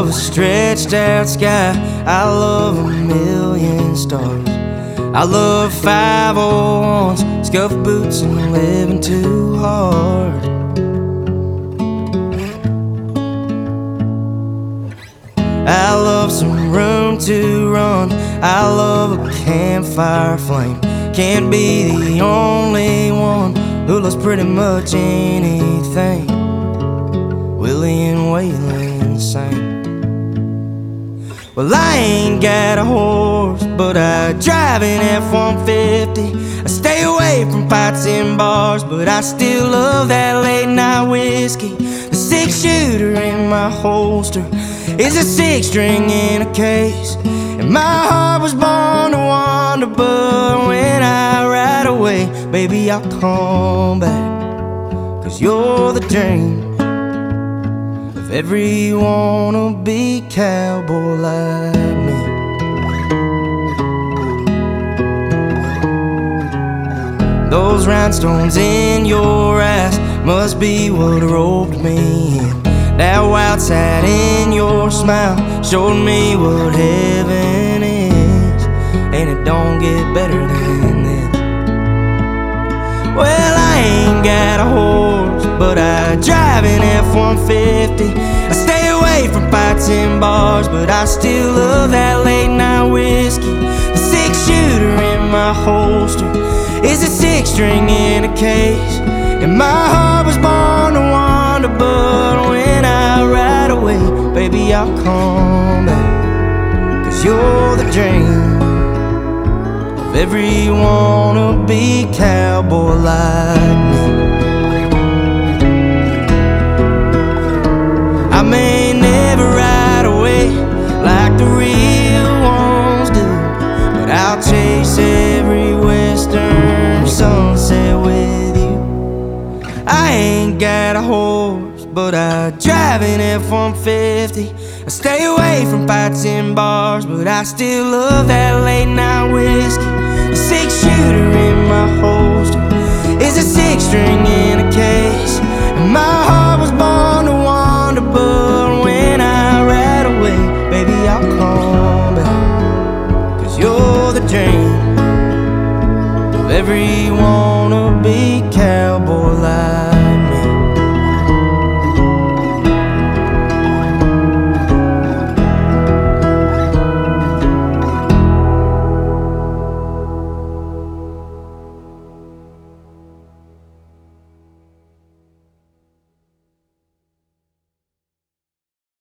love a stretched out sky. I love a million stars. I love 501s, scuffed boots, and living too hard. I love some room to run. I love a campfire flame. Can't be the only one who loves pretty much anything. Willie and Waylon sang. Well, I ain't got a horse, but I drive an F-150. I stay away from pots and bars, but I still love that late night whiskey. The 6-shooter in my holster is a 6-string in a case, and my heart was born to wander. But when I ride away, baby, I'll come back, 'cause you're the dream of every wannabe cowboy like me. Those rhinestones in your eyes must be what roped me in. That wild side in your smile showed me what heaven is, and it don't get better than this. Well, I ain't got a horse, but I drive an F-150. I stay away from pots and bars, but I still love that late night whiskey. The 6-shooter in my holster is a 6-string in a case, and my heart was born to wander. But when I ride away, baby, I'll come back, 'cause you're the dream of every wannabe cowboy like me. I may never ride away like the real ones do, but I'll chase every western sunset with you. I ain't got a horse, but I drive an F-150. I stay away from pots and bars, but I still love that late night whiskey. The 6-shooter in my holster